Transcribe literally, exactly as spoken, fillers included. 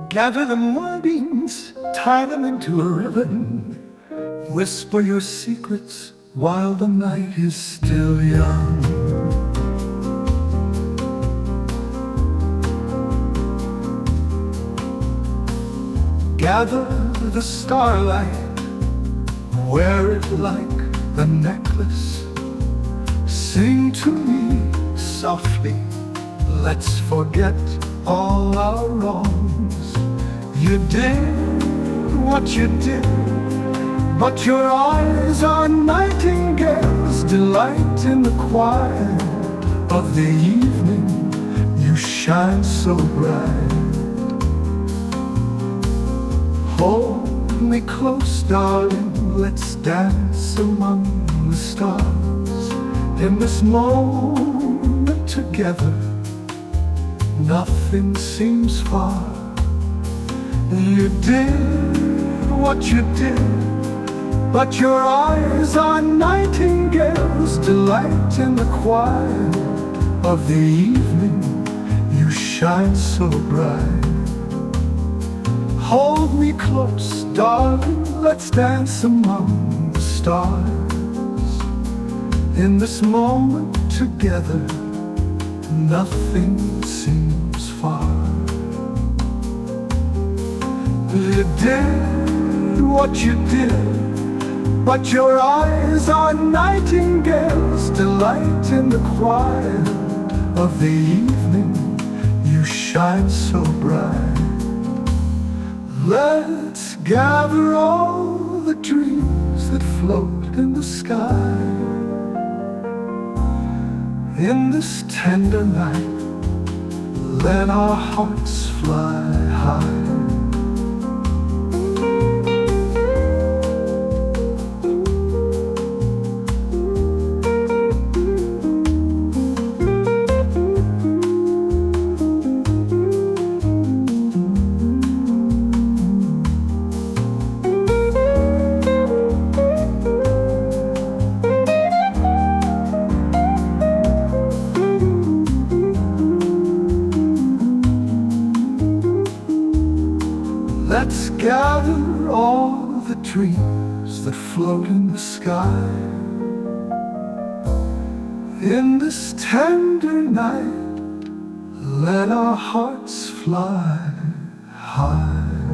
Gather the moonbeams, tie them into a ribbon. Whisper your secrets while the night is still young. Gather the starlight, wear it like a necklace. Sing to me softly, let's forget all our wrongs. You did what you did, but your eyes are nightingales. Delight in the quiet of the evening, you shine so bright. Hold me close, darling, let's dance among the stars. In this moment together, nothing seems far. You did what you did, but your eyes are nightingales. Delight in the quiet of the evening, you shine so bright. Hold me close, darling, let's dance among the stars. In this moment together, nothing seems far. You did what you did, but your eyes are nightingales. Delight in the quiet of the evening, you shine so bright. Let's gather all the dreams that float in the sky. In this tender night, let our hearts fly high. Let's gather all the dreams that float in the sky. In this tender night, let our hearts fly high.